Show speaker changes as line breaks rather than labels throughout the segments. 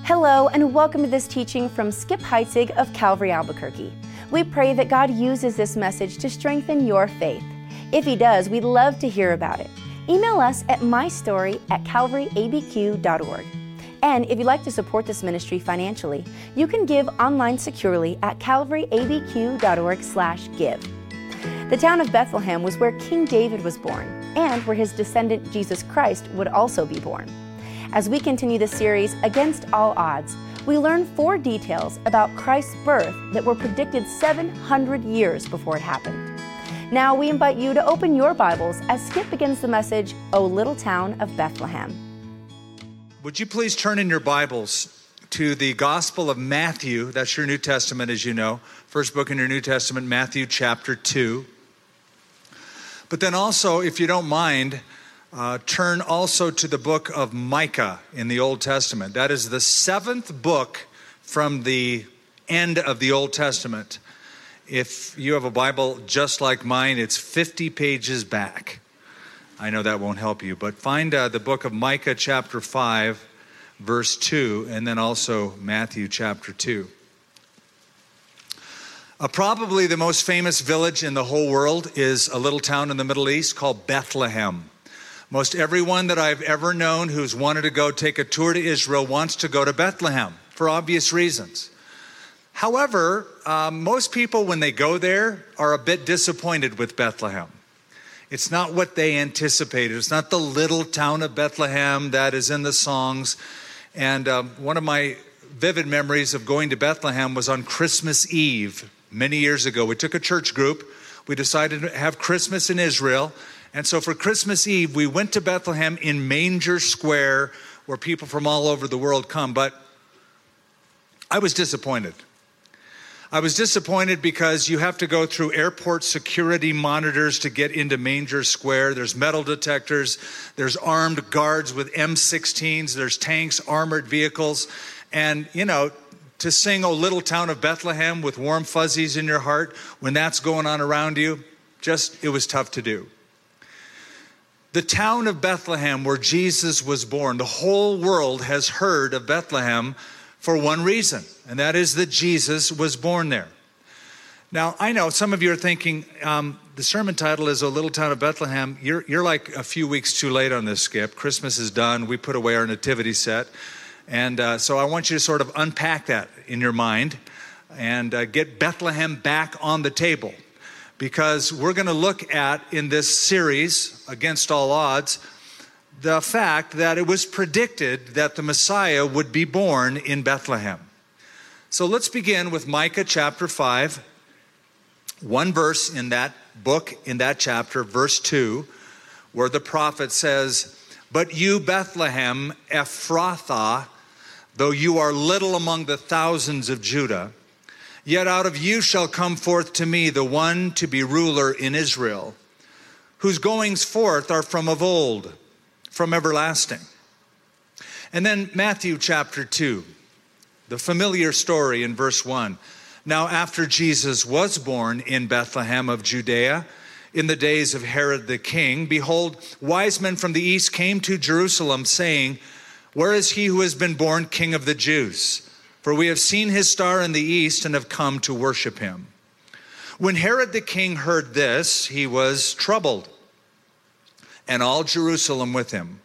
Hello, and welcome to this teaching from Skip Heitzig of Calvary Albuquerque. We pray that God uses this message to strengthen your faith. If He does, we'd love to hear about it. Email us at mystory@calvaryabq.org. And if you'd like to support this ministry financially, you can give online securely at calvaryabq.org/give. The town of Bethlehem was where King David was born, and where his descendant Jesus Christ would also be born. As we continue this series, Against All Odds, we learn 4 details about Christ's birth that were predicted 700 years before it happened. Now we invite you to open your Bibles as Skip begins the message, O Little Town of Bethlehem.
Would you please turn in your Bibles to the Gospel of Matthew? That's your New Testament, as you know. First book in your New Testament, Matthew chapter 2. But then also, if you don't mind, turn also to the book of Micah in the Old Testament. That is the 7th book from the end of the Old Testament. If you have a Bible just like mine, it's 50 pages back. I know that won't help you, but find the book of Micah chapter 5, verse 2, and then also Matthew chapter 2. Probably the most famous village in the whole world is a little town in the Middle East called Bethlehem. Most everyone that I've ever known who's wanted to go take a tour to Israel wants to go to Bethlehem for obvious reasons. However, most people, when they go there, are a bit disappointed with Bethlehem. It's not what they anticipated. It's not the little town of Bethlehem that is in the songs. And one of my vivid memories of going to Bethlehem was on Christmas Eve many years ago. We took a church group. We decided to have Christmas in Israel. And so for Christmas Eve, we went to Bethlehem in Manger Square, where people from all over the world come. But I was disappointed. I was disappointed because you have to go through airport security monitors to get into Manger Square. There's metal detectors. There's armed guards with M16s. There's tanks, armored vehicles. And, you know, to sing "O Little Town of Bethlehem" with warm fuzzies in your heart when that's going on around you, it was tough to do. The town of Bethlehem where Jesus was born, the whole world has heard of Bethlehem for one reason, and that is that Jesus was born there. Now, I know some of you are thinking, the sermon title is "O Little Town of Bethlehem." You're like a few weeks too late on this, Skip. Christmas is done. We put away our nativity set. And so I want you to sort of unpack that in your mind and get Bethlehem back on the table. Because we're going to look at, in this series, Against All Odds, the fact that it was predicted that the Messiah would be born in Bethlehem. So let's begin with Micah chapter 5, one verse in that book, in that chapter, verse 2, where the prophet says, "But you, Bethlehem Ephrathah, though you are little among the thousands of Judah, yet out of you shall come forth to me the one to be ruler in Israel, whose goings forth are from of old, from everlasting." And then Matthew chapter 2, the familiar story in verse 1. "Now after Jesus was born in Bethlehem of Judea, in the days of Herod the king, behold, wise men from the east came to Jerusalem, saying, Where is he who has been born King of the Jews? For we have seen his star in the east and have come to worship him. When Herod the king heard this, he was troubled, and all Jerusalem with him.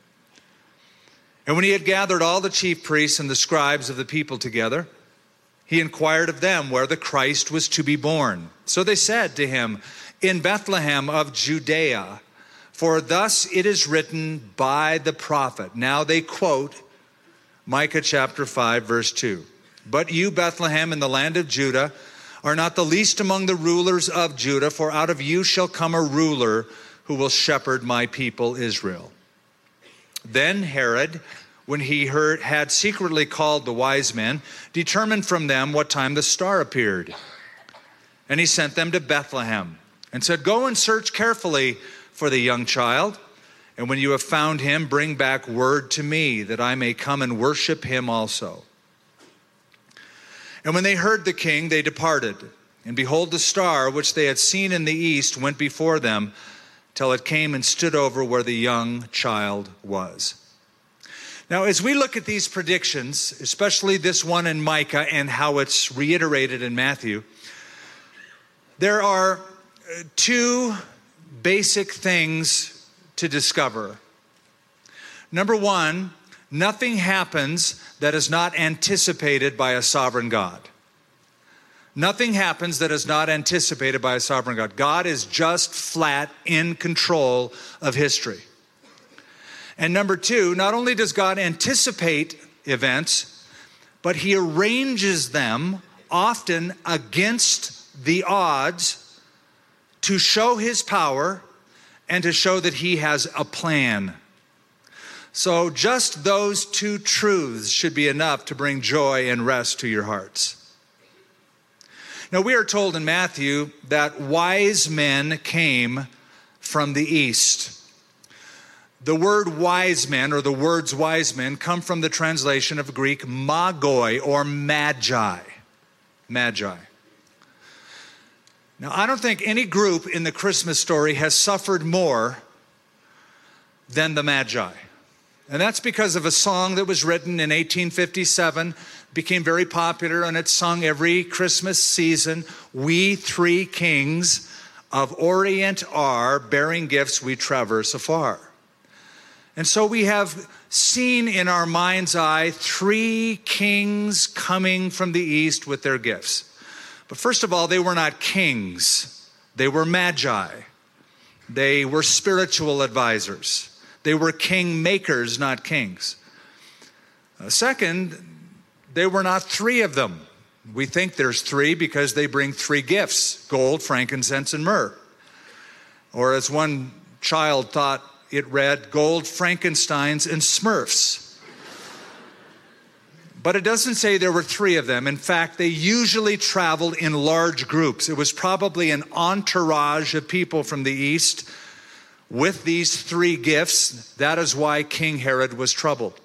And when he had gathered all the chief priests and the scribes of the people together, he inquired of them where the Christ was to be born. So they said to him, In Bethlehem of Judea, for thus it is written by the prophet." Now they quote Micah chapter 5, verse 2. "But you, Bethlehem, in the land of Judah, are not the least among the rulers of Judah, for out of you shall come a ruler who will shepherd my people Israel." Then Herod, when he had secretly called the wise men, determined from them what time the star appeared. And he sent them to Bethlehem and said, "Go and search carefully for the young child, and when you have found him, bring back word to me, that I may come and worship him also." And when they heard the king, they departed. And behold, the star which they had seen in the east went before them, till it came and stood over where the young child was. Now, as we look at these predictions, especially this one in Micah and how it's reiterated in Matthew, there are two basic things to discover. Number one, nothing happens that is not anticipated by a sovereign God. Nothing happens that is not anticipated by a sovereign God. God is just flat in control of history. And number two, not only does God anticipate events, but he arranges them often against the odds to show his power and to show that he has a plan. So just those two truths should be enough to bring joy and rest to your hearts. Now, we are told in Matthew that wise men came from the east. The word wise men, or the words wise men, come from the translation of Greek magoi, or magi. Magi. Now, I don't think any group in the Christmas story has suffered more than the Magi. And that's because of a song that was written in 1857, became very popular, and it's sung every Christmas season. We three kings of Orient are, bearing gifts we traverse afar. And so we have seen in our mind's eye three kings coming from the east with their gifts. But first of all, they were not kings. They were magi. They were spiritual advisors. They were king makers, not kings. Second, there were not three of them. We think there's three because they bring three gifts: gold, frankincense, and myrrh. Or as one child thought it read, gold, Frankensteins, and Smurfs. But it doesn't say there were three of them. In fact, they usually traveled in large groups. It was probably an entourage of people from the east with these three gifts. That is why King Herod was troubled.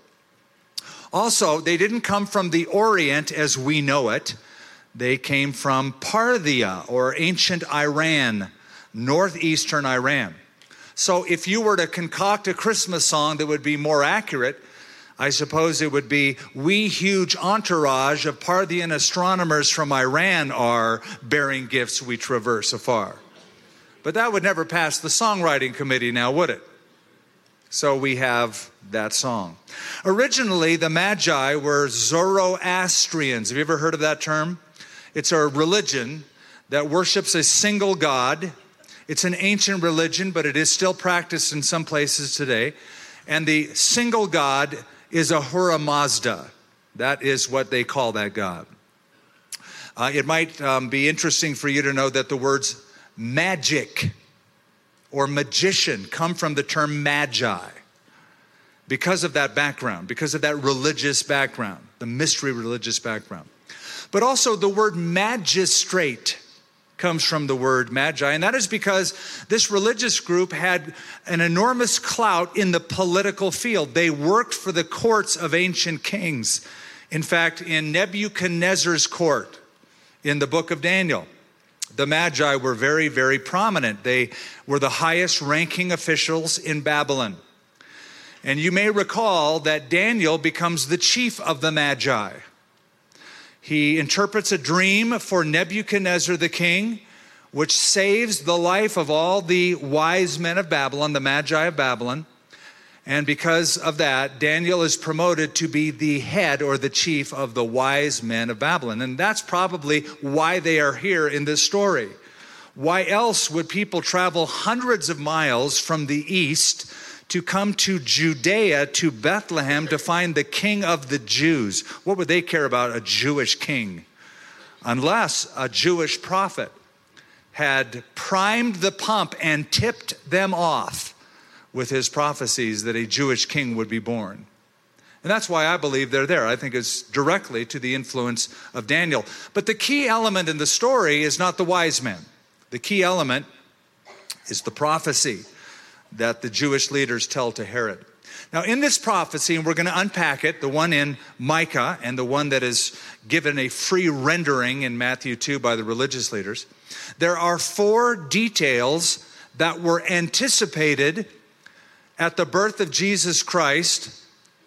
Also, they didn't come from the Orient as we know it. They came from Parthia, or ancient Iran, northeastern Iran. So if you were to concoct a Christmas song that would be more accurate, I suppose it would be, we huge entourage of Parthian astronomers from Iran are, bearing gifts we traverse afar. But that would never pass the songwriting committee now, would it? So we have that song. Originally, the Magi were Zoroastrians. Have you ever heard of that term? It's a religion that worships a single God. It's an ancient religion, but it is still practiced in some places today. And the single God is Ahura Mazda. That is what they call that God. It might be interesting for you to know that the words magic or magician come from the term magi because of that background, because of that religious background, the mystery religious background. But also the word magistrate comes from the word magi, and that is because this religious group had an enormous clout in the political field. They worked for the courts of ancient kings. In fact, in Nebuchadnezzar's court, in the book of Daniel, the Magi were very, very prominent. They were the highest ranking officials in Babylon. And you may recall that Daniel becomes the chief of the Magi. He interprets a dream for Nebuchadnezzar the king, which saves the life of all the wise men of Babylon, the Magi of Babylon. And because of that, Daniel is promoted to be the head or the chief of the wise men of Babylon. And that's probably why they are here in this story. Why else would people travel hundreds of miles from the east to come to Judea, to Bethlehem, to find the king of the Jews? What would they care about a Jewish king? Unless a Jewish prophet had primed the pump and tipped them off with his prophecies that a Jewish king would be born. And that's why I believe they're there. I think it's directly to the influence of Daniel. But the key element in the story is not the wise men. The key element is the prophecy that the Jewish leaders tell to Herod. Now, in this prophecy, and we're going to unpack it, the one in Micah and the one that is given a free rendering in Matthew 2 by the religious leaders, there are four details that were anticipated at the birth of Jesus Christ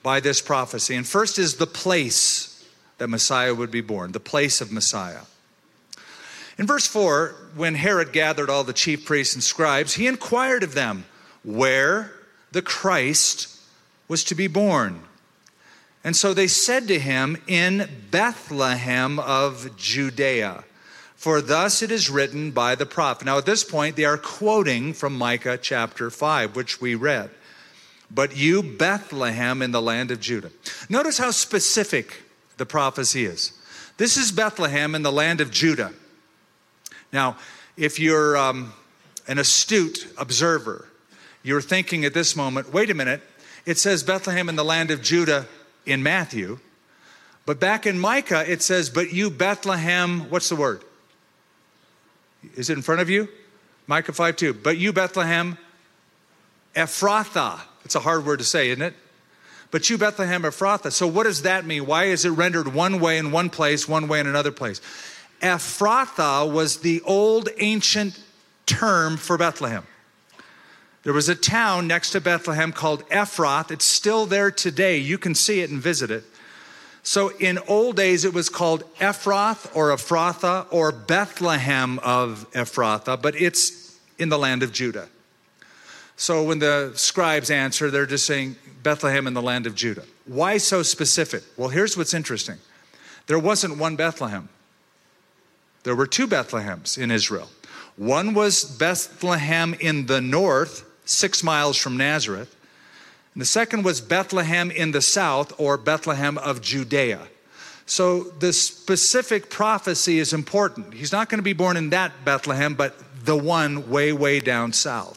by this prophecy. And first is the place that Messiah would be born, the place of Messiah. In verse 4, when Herod gathered all the chief priests and scribes, he inquired of them where the Christ was to be born. And so they said to him, in Bethlehem of Judea. For thus it is written by the prophet. Now at this point, they are quoting from Micah chapter 5, which we read. But you, Bethlehem, in the land of Judah. Notice how specific the prophecy is. This is Bethlehem in the land of Judah. Now, if you're an astute observer, you're thinking at this moment, wait a minute, it says Bethlehem in the land of Judah in Matthew, but back in Micah it says, but you Bethlehem, what's the word? Is it in front of you? Micah 5:2. But you Bethlehem Ephrathah. It's a hard word to say, isn't it? But you Bethlehem Ephrathah. So what does that mean? Why is it rendered one way in one place, one way in another place? Ephrathah was the old ancient term for Bethlehem. There was a town next to Bethlehem called Ephrath. It's still there today. You can see it and visit it. So in old days, it was called Ephrath or Ephrathah or Bethlehem of Ephrathah, but it's in the land of Judah. So when the scribes answer, they're just saying Bethlehem in the land of Judah. Why so specific? Well, here's what's interesting. There wasn't one Bethlehem. There were two Bethlehems in Israel. One was Bethlehem in the north, 6 miles from Nazareth. And the second was Bethlehem in the south, or Bethlehem of Judea. So the specific prophecy is important. He's not going to be born in that Bethlehem, but the one way, way down south.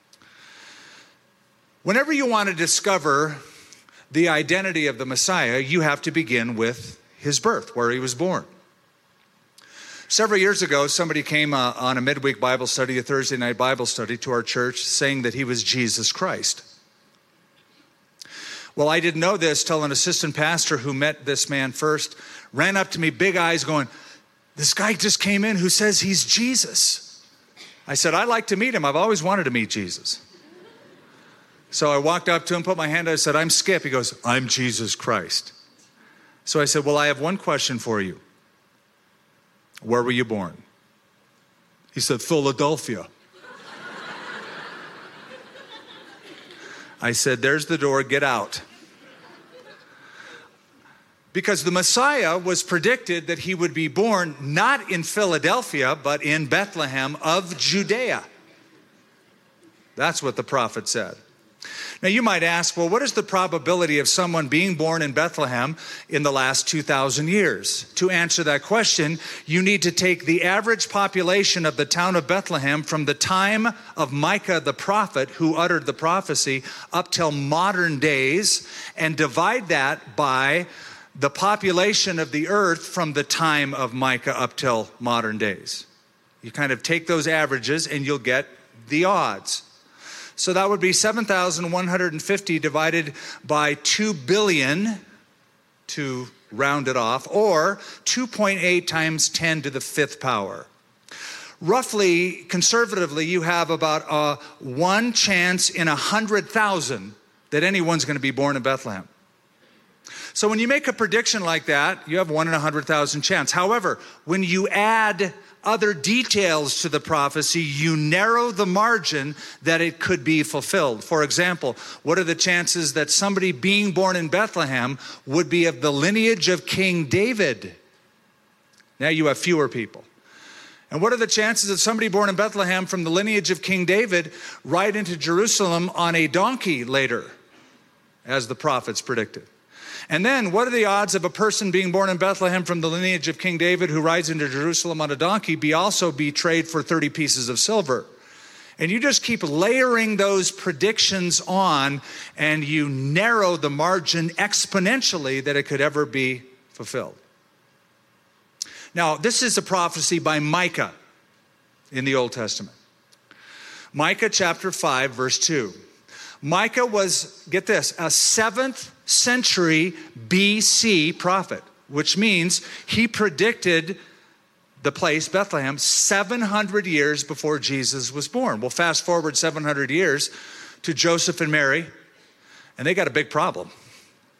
Whenever you want to discover the identity of the Messiah, you have to begin with his birth, where he was born. Several years ago, somebody came on a midweek Bible study, a Thursday night Bible study to our church, saying that he was Jesus Christ. Well, I didn't know this till an assistant pastor who met this man first ran up to me, big eyes, going, this guy just came in who says he's Jesus. I said, I'd like to meet him. I've always wanted to meet Jesus. So I walked up to him, put my hand out, I said, I'm Skip. He goes, I'm Jesus Christ. So I said, well, I have one question for you. Where were you born? He said, Philadelphia. I said, there's the door, get out. Because the Messiah was predicted that he would be born not in Philadelphia, but in Bethlehem of Judea. That's what the prophet said. Now you might ask, well, what is the probability of someone being born in Bethlehem in the last 2,000 years? To answer that question, you need to take the average population of the town of Bethlehem from the time of Micah the prophet, who uttered the prophecy, up till modern days, and divide that by the population of the earth from the time of Micah up till modern days. You kind of take those averages and you'll get the odds. So that would be 7,150 divided by 2 billion, to round it off, or 2.8 times 10 to the 5th power. Roughly, conservatively, you have about 1 chance in 100,000 that anyone's going to be born in Bethlehem. So when you make a prediction like that, you have 1 in 100,000 chance. However, when you add other details to the prophecy, you narrow the margin that it could be fulfilled. For example, what are the chances that somebody being born in Bethlehem would be of the lineage of King David? Now you have fewer people. And what are the chances of somebody born in Bethlehem from the lineage of King David ride into Jerusalem on a donkey later, as the prophets predicted? And then, what are the odds of a person being born in Bethlehem from the lineage of King David who rides into Jerusalem on a donkey be traded for 30 pieces of silver? And you just keep layering those predictions on, and you narrow the margin exponentially that it could ever be fulfilled. Now, this is a prophecy by Micah in the Old Testament. Micah chapter 5, verse 2. Micah was, get this, a 7th century BC prophet, which means he predicted the place, Bethlehem, 700 years before Jesus was born. Well, fast forward 700 years to Joseph and Mary, and they got a big problem.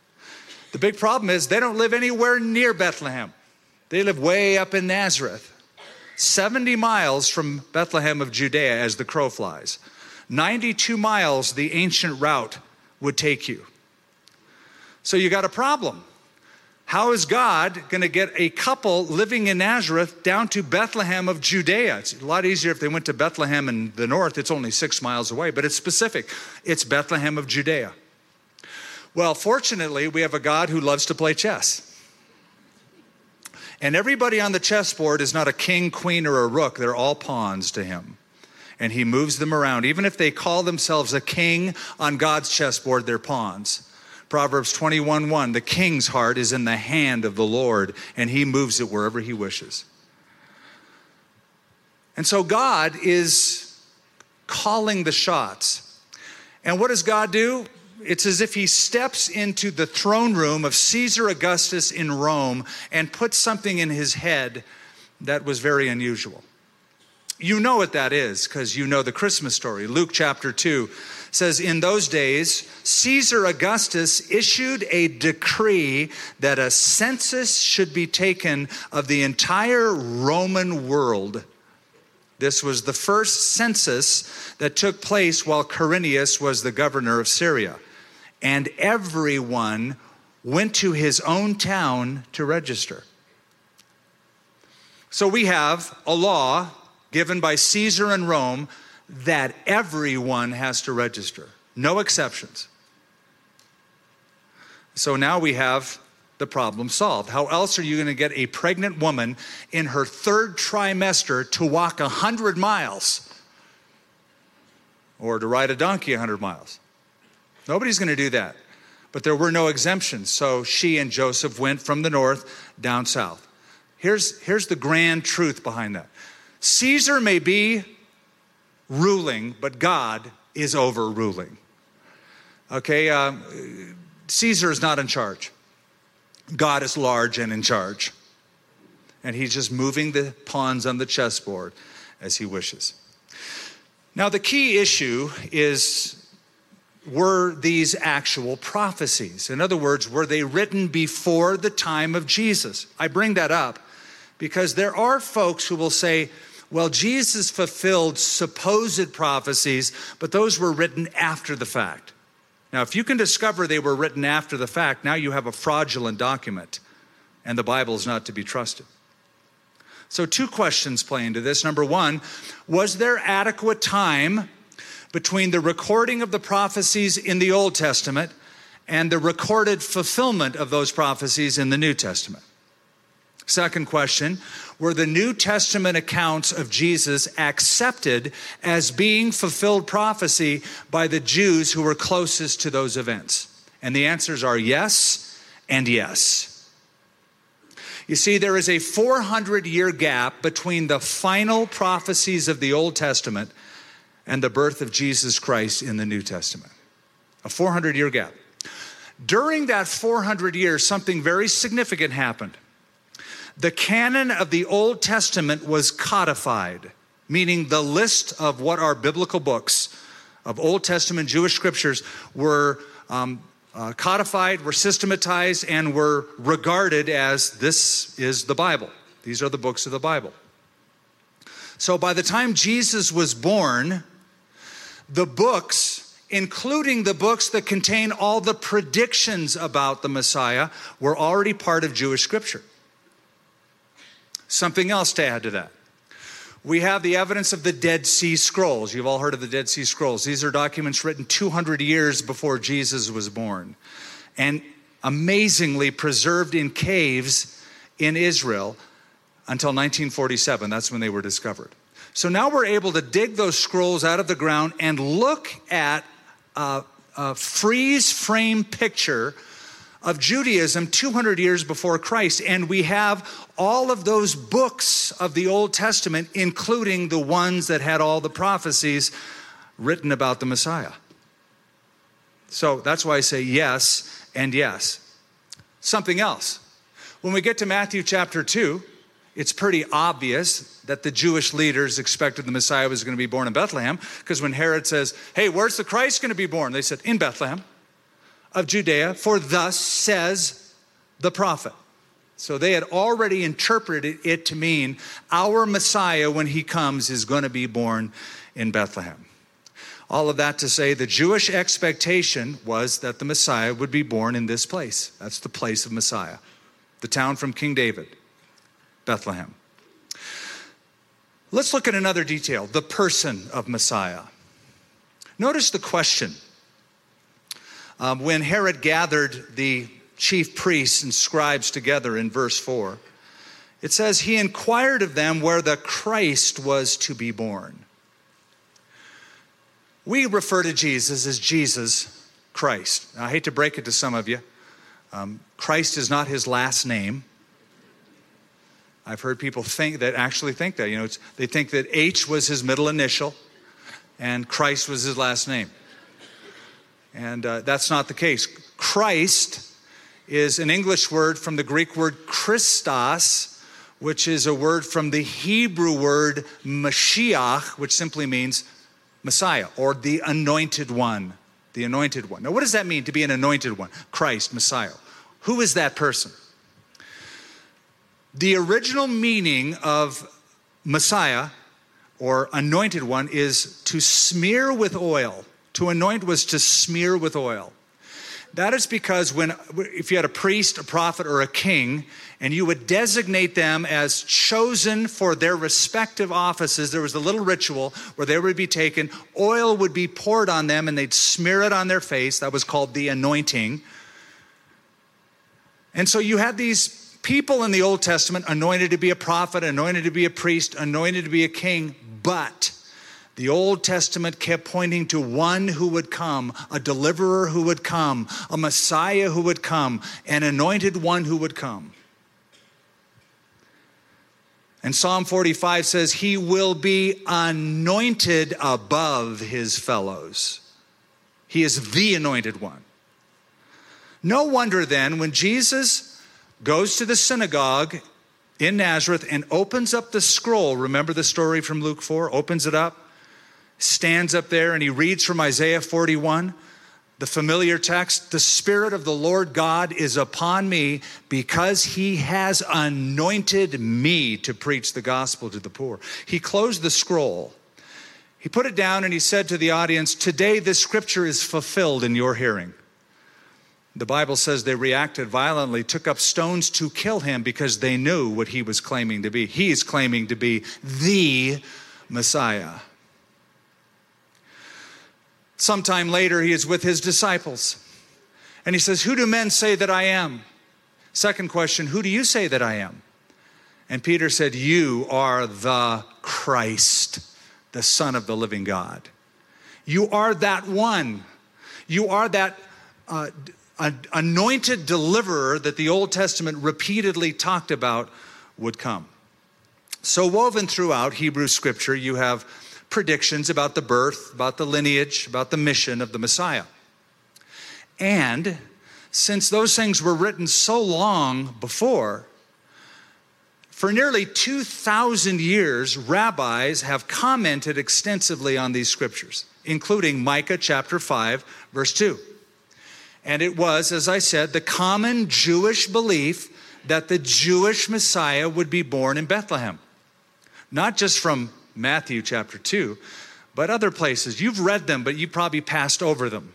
The big problem is they don't live anywhere near Bethlehem. They live way up in Nazareth, 70 miles from Bethlehem of Judea as the crow flies. 92 miles the ancient route would take you. So you got a problem. How is God going to get a couple living in Nazareth down to Bethlehem of Judea? It's a lot easier if they went to Bethlehem in the north. It's only 6 miles away, but it's specific. It's Bethlehem of Judea. Well, fortunately, we have a God who loves to play chess. And everybody on the chessboard is not a king, queen, or a rook. They're all pawns to him. And he moves them around. Even if they call themselves a king on God's chessboard, they're pawns. Proverbs 21:1, the king's heart is in the hand of the Lord, and he moves it wherever he wishes. And so God is calling the shots. And what does God do? It's as if he steps into the throne room of Caesar Augustus in Rome and puts something in his head that was very unusual. You know what that is because you know the Christmas story. Luke chapter 2 says, in those days, Caesar Augustus issued a decree that a census should be taken of the entire Roman world. This was the first census that took place while Quirinius was the governor of Syria. And everyone went to his own town to register. So we have a law given by Caesar in Rome that everyone has to register. No exceptions. So now we have the problem solved. How else are you going to get a pregnant woman in her third trimester to walk 100 miles? Or to ride a donkey 100 miles? Nobody's going to do that. But there were no exemptions. So she and Joseph went from the north down south. Here's the grand truth behind that. Caesar may be ruling, but God is overruling. Okay, Caesar is not in charge. God is large and in charge. And he's just moving the pawns on the chessboard as he wishes. Now, the key issue is, were these actual prophecies? In other words, were they written before the time of Jesus? I bring that up because there are folks who will say, well, Jesus fulfilled supposed prophecies, but those were written after the fact. Now, if you can discover they were written after the fact, now you have a fraudulent document, and the Bible is not to be trusted. So 2 questions play into this. Number 1, was there adequate time between the recording of the prophecies in the Old Testament and the recorded fulfillment of those prophecies in the New Testament? Second question, were the New Testament accounts of Jesus accepted as being fulfilled prophecy by the Jews who were closest to those events? And the answers are yes and yes. You see, there is a 400-year gap between the final prophecies of the Old Testament and the birth of Jesus Christ in the New Testament. A 400-year gap. During that 400 years, something very significant happened. The canon of the Old Testament was codified, meaning the list of what are biblical books of Old Testament Jewish scriptures were codified, were systematized, and were regarded as this is the Bible. These are the books of the Bible. So by the time Jesus was born, the books, including the books that contain all the predictions about the Messiah, were already part of Jewish scripture. Something else to add to that. We have the evidence of the Dead Sea Scrolls. You've all heard of the Dead Sea Scrolls. These are documents written 200 years before Jesus was born, and amazingly preserved in caves in Israel until 1947. That's when they were discovered. So now we're able to dig those scrolls out of the ground and look at a freeze frame picture of Judaism 200 years before Christ. And we have all of those books of the Old Testament, including the ones that had all the prophecies written about the Messiah. So that's why I say yes and yes. Something else. When we get to Matthew chapter 2, it's pretty obvious that the Jewish leaders expected the Messiah was going to be born in Bethlehem, because when Herod says, hey, where's the Christ going to be born? They said, in Bethlehem of Judea, for thus says the prophet. So they had already interpreted it to mean our Messiah, when he comes, is going to be born in Bethlehem. All of that to say, the Jewish expectation was that the Messiah would be born in this place. That's the place of Messiah, the town from King David, Bethlehem. Let's look at another detail, the person of Messiah. Notice the question. When Herod gathered the chief priests and scribes together in verse 4, it says, he inquired of them where the Christ was to be born. We refer to Jesus as Jesus Christ. Now, I hate to break it to some of you. Christ is not his last name. I've heard people actually think that. They think that H was his middle initial and Christ was his last name. And that's not the case. Christ is an English word from the Greek word Christos, which is a word from the Hebrew word Mashiach, which simply means Messiah, or the anointed one. The anointed one. Now, what does that mean, to be an anointed one? Christ, Messiah. Who is that person? The original meaning of Messiah, or anointed one, is to smear with oil. To anoint was to smear with oil. That is because if you had a priest, a prophet, or a king, and you would designate them as chosen for their respective offices, there was a little ritual where they would be taken, oil would be poured on them, and they'd smear it on their face. That was called the anointing. And so you had these people in the Old Testament anointed to be a prophet, anointed to be a priest, anointed to be a king, but the Old Testament kept pointing to one who would come, a deliverer who would come, a Messiah who would come, an anointed one who would come. And Psalm 45 says, he will be anointed above his fellows. He is the anointed one. No wonder then, when Jesus goes to the synagogue in Nazareth and opens up the scroll, remember the story from Luke 4, opens it up, stands up there, and he reads from Isaiah 41, the familiar text, the Spirit of the Lord God is upon me because he has anointed me to preach the gospel to the poor. He closed the scroll. He put it down and he said to the audience, today this scripture is fulfilled in your hearing. The Bible says they reacted violently, took up stones to kill him because they knew what he was claiming to be. He is claiming to be the Messiah. Sometime later, he is with his disciples. And he says, who do men say that I am? Second question, who do you say that I am? And Peter said, you are the Christ, the Son of the living God. You are that one. You are that anointed deliverer that the Old Testament repeatedly talked about would come. So woven throughout Hebrew scripture, you have predictions about the birth, about the lineage, about the mission of the Messiah. And since those things were written so long before, for nearly 2,000 years, rabbis have commented extensively on these scriptures, including Micah chapter 5, verse 2. And it was, as I said, the common Jewish belief that the Jewish Messiah would be born in Bethlehem. Not just from Matthew chapter 2, but other places. You've read them, but you probably passed over them.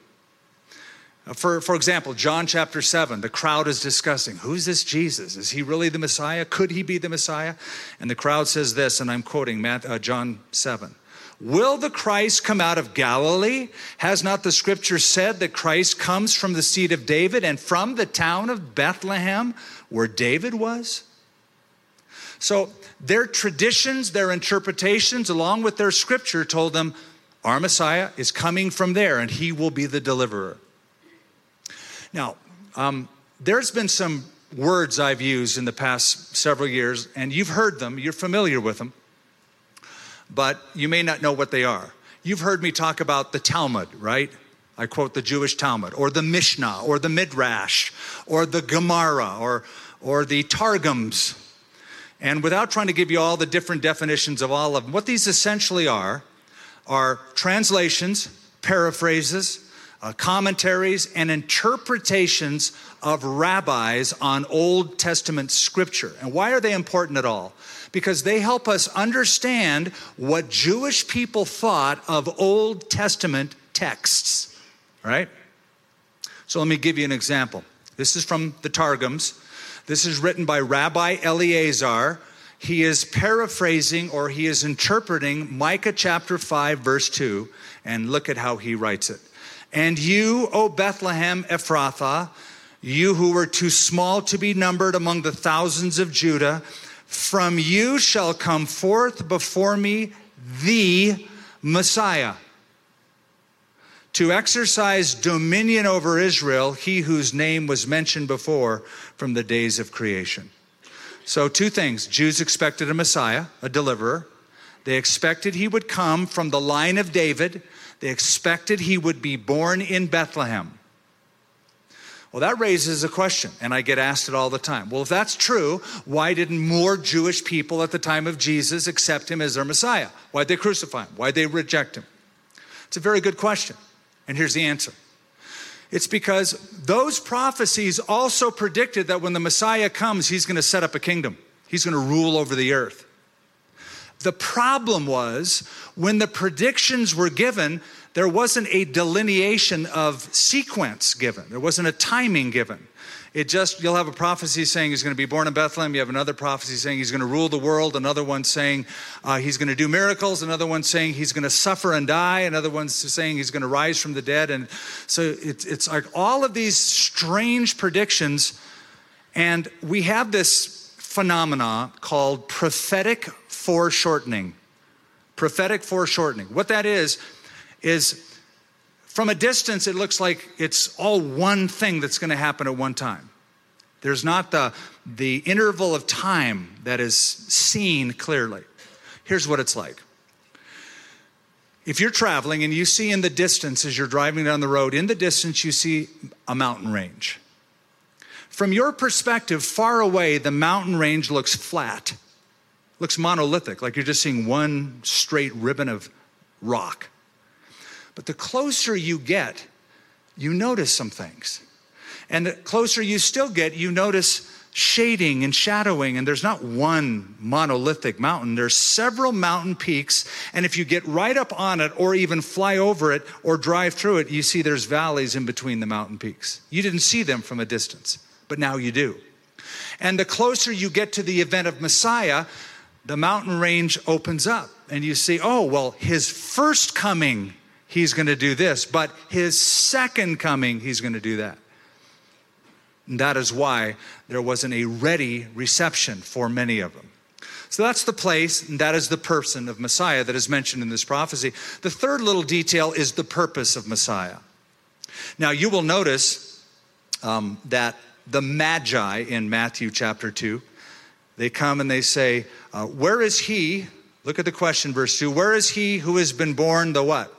For example, John chapter 7, the crowd is discussing, who's this Jesus? Is he really the Messiah? Could he be the Messiah? And the crowd says this, and I'm quoting John 7. Will the Christ come out of Galilee? Has not the scripture said that Christ comes from the seed of David and from the town of Bethlehem where David was? So their traditions, their interpretations, along with their scripture told them our Messiah is coming from there and he will be the deliverer. Now, there's been some words I've used in the past several years, and you've heard them, you're familiar with them, but you may not know what they are. You've heard me talk about the Talmud, right? I quote the Jewish Talmud, or the Mishnah, or the Midrash, or the Gemara, or the Targums. And without trying to give you all the different definitions of all of them, what these essentially are translations, paraphrases, commentaries, and interpretations of rabbis on Old Testament scripture. And why are they important at all? Because they help us understand what Jewish people thought of Old Testament texts, right? So let me give you an example. This is from the Targums. This is written by Rabbi Eleazar. He is paraphrasing, or he is interpreting Micah chapter 5, verse 2. And look at how he writes it. And you, O Bethlehem Ephrathah, you who were too small to be numbered among the thousands of Judah, from you shall come forth before me the Messiah, to exercise dominion over Israel, he whose name was mentioned before from the days of creation. So two things. Jews expected a Messiah, a deliverer. They expected he would come from the line of David. They expected he would be born in Bethlehem. Well, that raises a question, and I get asked it all the time. Well, if that's true, why didn't more Jewish people at the time of Jesus accept him as their Messiah? Why'd they crucify him? Why'd they reject him? It's a very good question, and here's the answer. It's because those prophecies also predicted that when the Messiah comes, he's going to set up a kingdom. He's going to rule over the earth. The problem was, when the predictions were given, there wasn't a delineation of sequence given. There wasn't a timing given. You'll have a prophecy saying he's going to be born in Bethlehem. You have another prophecy saying he's going to rule the world. Another one saying he's going to do miracles. Another one saying he's going to suffer and die. Another one's saying he's going to rise from the dead. And so it's like all of these strange predictions. And we have this phenomena called prophetic foreshortening. Prophetic foreshortening. What that is from a distance, it looks like it's all one thing that's going to happen at one time. There's not the interval of time that is seen clearly. Here's what it's like. If you're traveling and you see in the distance, as you're driving down the road, in the distance you see a mountain range. From your perspective, far away, the mountain range looks flat, looks monolithic, like you're just seeing one straight ribbon of rock. But the closer you get, you notice some things. And the closer you still get, you notice shading and shadowing, and there's not one monolithic mountain. There's several mountain peaks, and if you get right up on it or even fly over it or drive through it, you see there's valleys in between the mountain peaks. You didn't see them from a distance, but now you do. And the closer you get to the event of Messiah, the mountain range opens up, and you see, oh, well, his first coming, he's going to do this, but his second coming, he's going to do that. And that is why there wasn't a ready reception for many of them. So that's the place, and that is the person of Messiah that is mentioned in this prophecy. The third little detail is the purpose of Messiah. Now, you will notice that the Magi in Matthew chapter 2, they come and they say, where is he? Look at the question, verse 2. Where is he who has been born the what?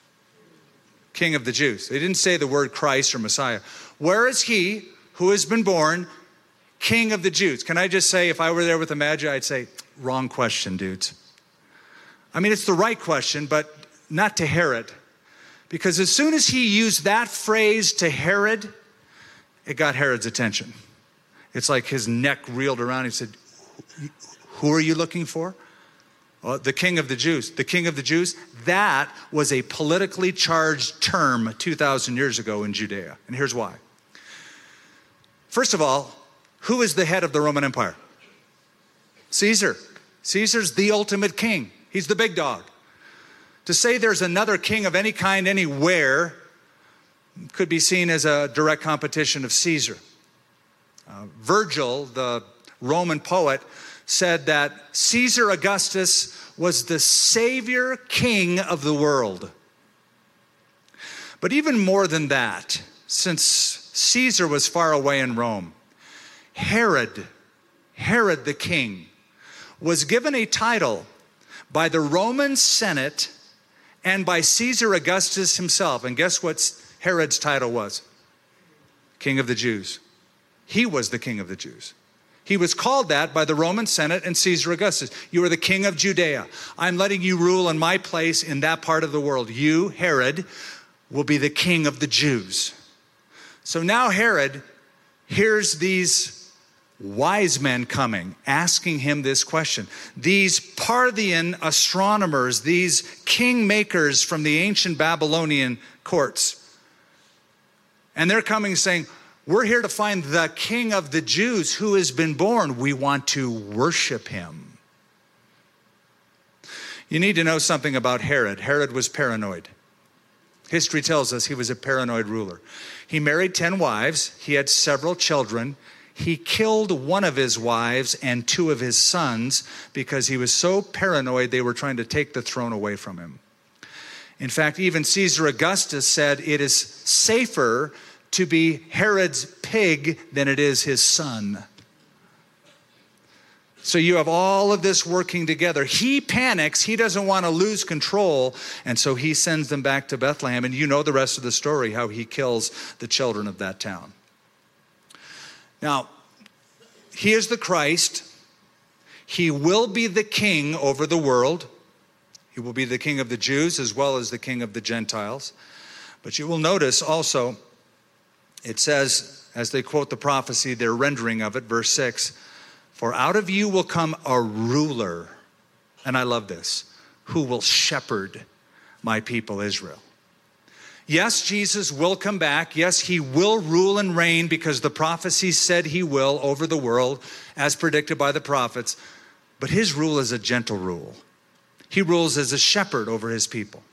King of the Jews. They didn't say the word Christ or Messiah. Where is he who has been born King of the Jews? Can I just say, if I were there with the Magi, I'd say, wrong question, dudes. I mean, it's the right question, but not to Herod. Because as soon as he used that phrase to Herod, it got Herod's attention. It's like his neck reeled around. He said, who are you looking for? Oh, the King of the Jews. The King of the Jews, that was a politically charged term 2,000 years ago in Judea. And here's why. First of all, who is the head of the Roman Empire? Caesar. Caesar's the ultimate king. He's the big dog. To say there's another king of any kind anywhere could be seen as a direct competition of Caesar. Virgil, the Roman poet, said that Caesar Augustus was the savior king of the world. But even more than that, since Caesar was far away in Rome, Herod the king, was given a title by the Roman Senate and by Caesar Augustus himself. And guess what Herod's title was? King of the Jews. He was the king of the Jews. He was called that by the Roman Senate and Caesar Augustus. You are the king of Judea. I'm letting you rule in my place in that part of the world. You, Herod, will be the king of the Jews. So now Herod hears these wise men coming, asking him this question. These Parthian astronomers, these kingmakers from the ancient Babylonian courts. And they're coming saying, we're here to find the king of the Jews who has been born. We want to worship him. You need to know something about Herod. Herod was paranoid. History tells us he was a paranoid ruler. He married 10 wives. He had several children. He killed one of his wives and 2 of his sons because he was so paranoid they were trying to take the throne away from him. In fact, even Caesar Augustus said it is safer to be Herod's pig than it is his son. So you have all of this working together. He panics. He doesn't want to lose control. And so he sends them back to Bethlehem. And you know the rest of the story, how he kills the children of that town. Now, he is the Christ. He will be the king over the world. He will be the king of the Jews as well as the king of the Gentiles. But you will notice also, it says, as they quote the prophecy, their rendering of it, verse 6, for out of you will come a ruler, and I love this, who will shepherd my people Israel. Yes, Jesus will come back. Yes, he will rule and reign because the prophecy said he will over the world as predicted by the prophets. But his rule is a gentle rule. He rules as a shepherd over his people.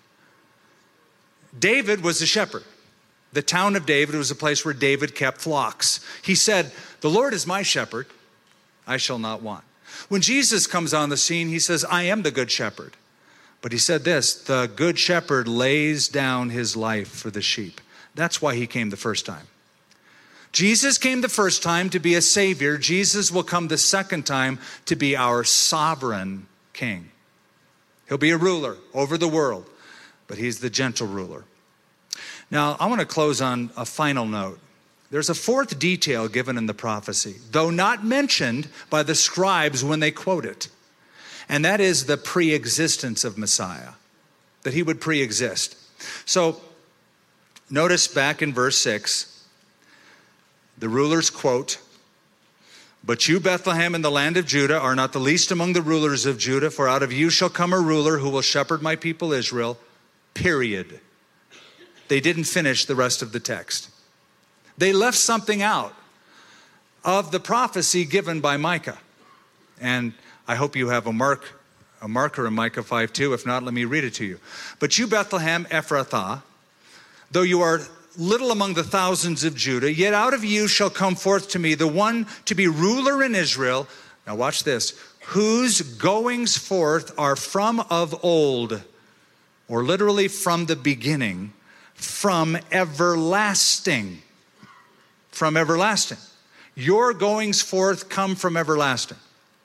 David was a shepherd. The town of David was a place where David kept flocks. He said, the Lord is my shepherd. I shall not want. When Jesus comes on the scene, he says, I am the good shepherd. But he said this, the good shepherd lays down his life for the sheep. That's why he came the first time. Jesus came the first time to be a savior. Jesus will come the second time to be our sovereign king. He'll be a ruler over the world, but he's the gentle ruler. Now, I want to close on a final note. There's a 4th detail given in the prophecy, though not mentioned by the scribes when they quote it. And that is the pre-existence of Messiah, that he would pre-exist. So notice back in verse 6, the rulers quote, but you, Bethlehem, in the land of Judah, are not the least among the rulers of Judah, for out of you shall come a ruler who will shepherd my people Israel, period. They didn't finish the rest of the text. They left something out of the prophecy given by Micah. And I hope you have a marker in Micah 5:2. If not, let me read it to you. But you, Bethlehem Ephrathah, though you are little among the thousands of Judah, yet out of you shall come forth to me the one to be ruler in Israel. Now watch this. Whose goings forth are from of old, or literally from the beginning, from everlasting. From everlasting. Your goings forth come from everlasting.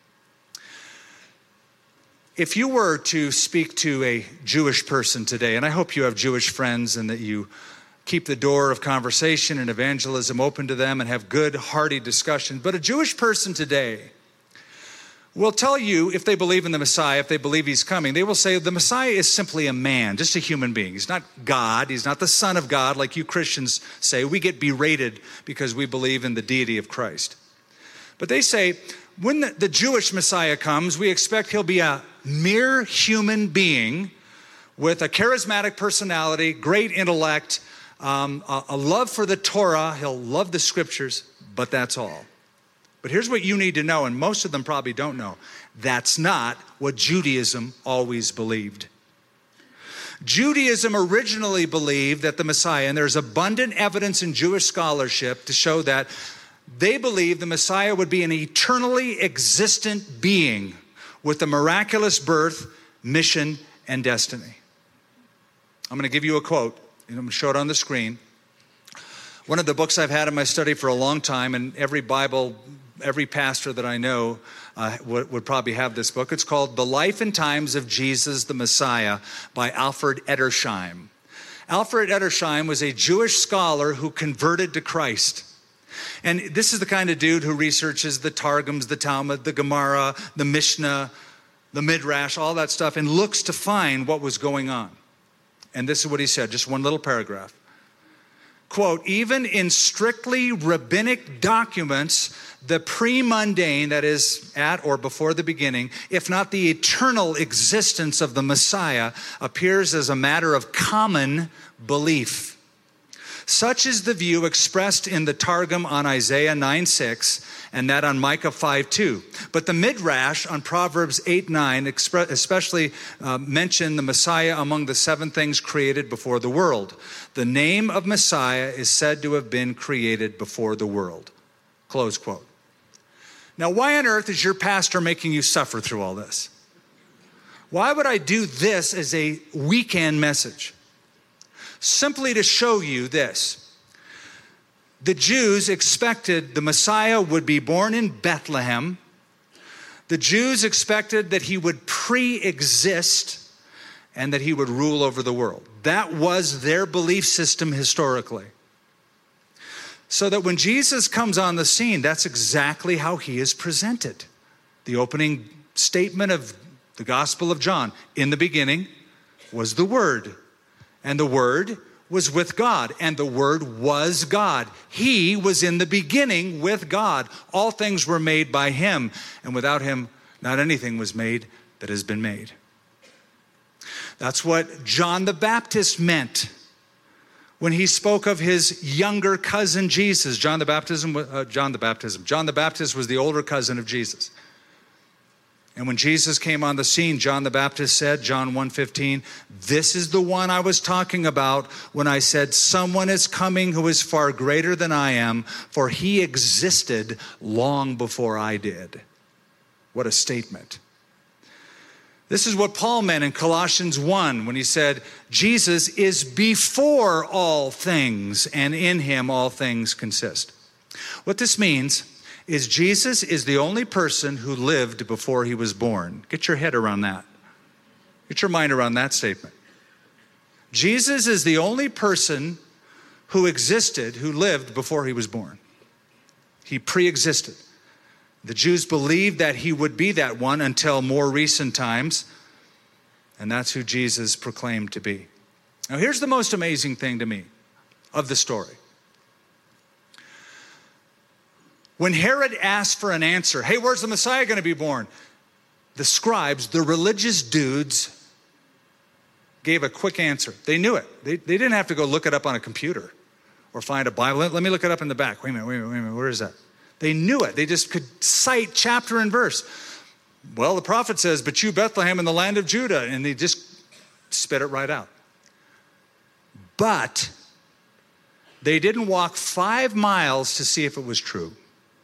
If you were to speak to a Jewish person today, and I hope you have Jewish friends and that you keep the door of conversation and evangelism open to them and have good, hearty discussions, but a Jewish person today will tell you, if they believe in the Messiah, if they believe he's coming, they will say the Messiah is simply a man, just a human being. He's not God. He's not the Son of God like you Christians say. We get berated because we believe in the deity of Christ. But they say, when the Jewish Messiah comes, we expect he'll be a mere human being with a charismatic personality, great intellect, a love for the Torah. He'll love the scriptures, but that's all. But here's what you need to know, and most of them probably don't know. That's not what Judaism always believed. Judaism originally believed that the Messiah, and there's abundant evidence in Jewish scholarship to show that they believed the Messiah would be an eternally existent being with a miraculous birth, mission, and destiny. I'm going to give you a quote, and I'm going to show it on the screen. One of the books I've had in my study for a long time, and every pastor that I know would probably have this book. It's called The Life and Times of Jesus the Messiah by Alfred Edersheim. Alfred Edersheim was a Jewish scholar who converted to Christ. And this is the kind of dude who researches the Targums, the Talmud, the Gemara, the Mishnah, the Midrash, all that stuff, and looks to find what was going on. And this is what he said, just one little paragraph. Quote, even in strictly rabbinic documents, the pre-mundane, that is at or before the beginning, if not the eternal existence of the Messiah, appears as a matter of common belief. Such is the view expressed in the Targum on Isaiah 9:6 and that on Micah 5:2. But the Midrash on Proverbs 8:9 especially mention the Messiah among the 7 things created before the world. The name of Messiah is said to have been created before the world. Close quote. Now, why on earth is your pastor making you suffer through all this? Why would I do this as a weekend message? Simply to show you this. The Jews expected the Messiah would be born in Bethlehem. The Jews expected that he would pre-exist and that he would rule over the world. That was their belief system historically. So that when Jesus comes on the scene, that's exactly how he is presented. The opening statement of the Gospel of John, in the beginning was the Word. And the Word was with God, and the Word was God. He was in the beginning with God. All things were made by him, and without him, not anything was made that has been made. That's what John the Baptist meant when he spoke of his younger cousin Jesus. John the Baptist was the older cousin of Jesus. And when Jesus came on the scene, John the Baptist said, John 1:15, this is the one I was talking about when I said, someone is coming who is far greater than I am, for he existed long before I did. What a statement. This is what Paul meant in Colossians 1 when he said, Jesus is before all things, and in him all things consist. What this means is Jesus is the only person who lived before he was born. Get your head around that. Get your mind around that statement. Jesus is the only person who existed, who lived before he was born. He pre-existed. The Jews believed that he would be that one until more recent times, and that's who Jesus proclaimed to be. Now here's the most amazing thing to me of the story. When Herod asked for an answer, hey, where's the Messiah going to be born? The scribes, the religious dudes, gave a quick answer. They knew it. They didn't have to go look it up on a computer or find a Bible. Let me look it up in the back. Wait a minute, where is that? They knew it. They just could cite chapter and verse. Well, the prophet says, but you, Bethlehem, in the land of Judah. And they just spit it right out. But they didn't walk 5 miles to see if it was true.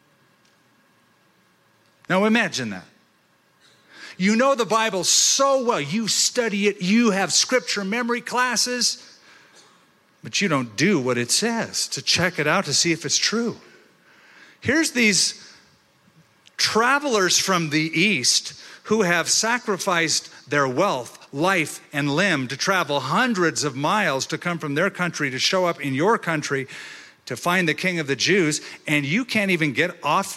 Now imagine that. You know the Bible so well. You study it. You have scripture memory classes. But you don't do what it says to check it out to see if it's true. Here's these travelers from the East who have sacrificed their wealth, life, and limb to travel hundreds of miles to come from their country to show up in your country to find the King of the Jews, and you can't even get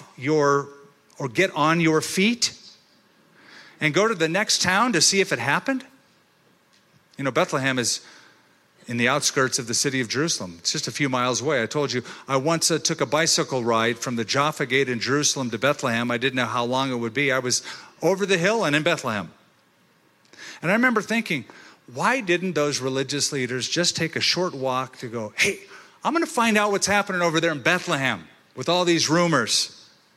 on your feet and go to the next town to see if it happened? You know, Bethlehem is in the outskirts of the city of Jerusalem. It's just a few miles away. I told you, I once took a bicycle ride from the Jaffa Gate in Jerusalem to Bethlehem. I didn't know how long it would be. I was over the hill and in Bethlehem. And I remember thinking, why didn't those religious leaders just take a short walk to go, hey, I'm going to find out what's happening over there in Bethlehem with all these rumors?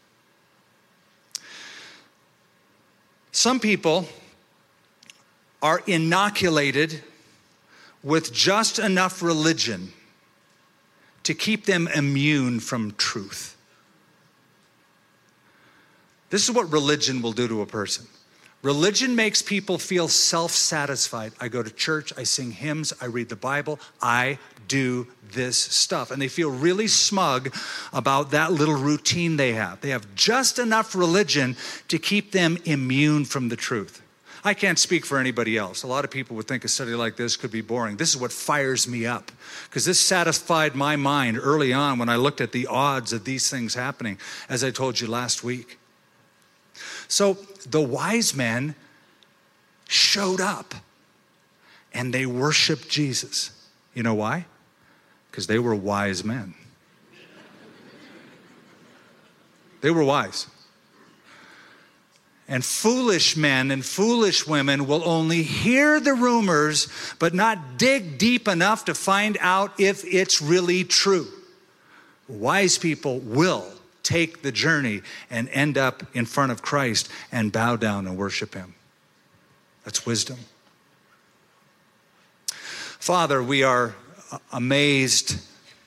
Some people are inoculated with just enough religion to keep them immune from truth. This is what religion will do to a person. Religion makes people feel self-satisfied. I go to church, I sing hymns, I read the Bible, I do this stuff. And they feel really smug about that little routine they have. They have just enough religion to keep them immune from the truth. I can't speak for anybody else. A lot of people would think a study like this could be boring. This is what fires me up, because this satisfied my mind early on when I looked at the odds of these things happening, as I told you last week. So the wise men showed up, and they worshiped Jesus. You know why? Because they were wise men. They were wise. And foolish men and foolish women will only hear the rumors, but not dig deep enough to find out if it's really true. Wise people will take the journey and end up in front of Christ and bow down and worship him. That's wisdom. Father, we are amazed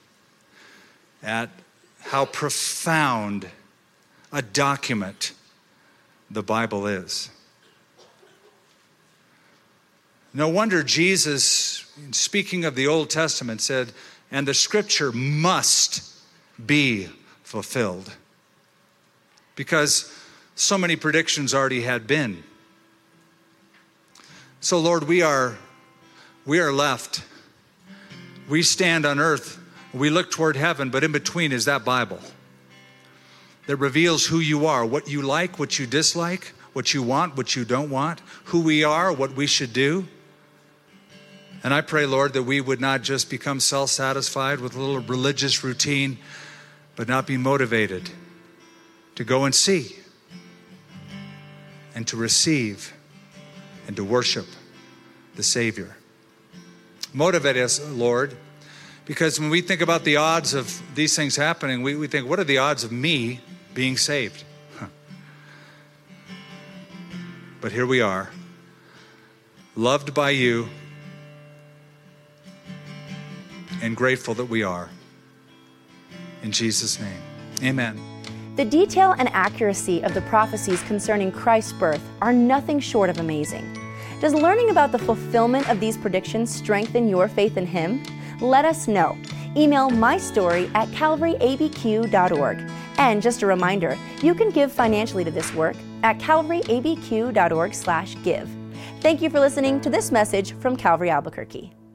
at how profound a document the Bible is. No wonder Jesus, speaking of the Old Testament, said, and the scripture must be fulfilled. Because so many predictions already had been. So Lord, we are left. We stand on earth, we look toward heaven, but in between is that Bible that reveals who you are, what you like, what you dislike, what you want, what you don't want, who we are, what we should do. And I pray, Lord, that we would not just become self-satisfied with a little religious routine, but not be motivated to go and see and to receive and to worship the Savior. Motivate us, Lord, because when we think about the odds of these things happening, we think, what are the odds of me being saved? But here we are, loved by you, and grateful that we are. In Jesus' name, amen.
The detail and accuracy of the prophecies concerning Christ's birth are nothing short of amazing. Does learning about the fulfillment of these predictions strengthen your faith in Him? Let us know. Email mystory@calvaryabq.org. And just a reminder, you can give financially to this work at calvaryabq.org/give. Thank you for listening to this message from Calvary Albuquerque.